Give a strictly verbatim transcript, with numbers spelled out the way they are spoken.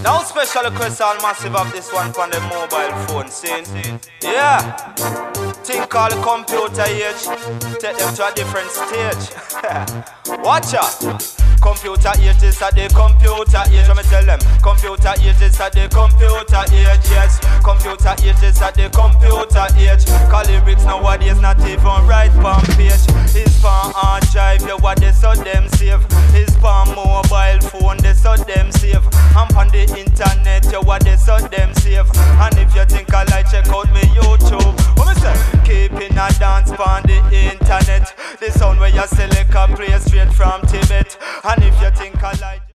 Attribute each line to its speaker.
Speaker 1: Now special request all massive of this one from the mobile phone scene. Yeah. Thing called computer age. Take them to a different stage. Watch out. Computer age is at the computer age. Let me tell them. Computer age is at the computer age. Yes. Computer age is at the computer age.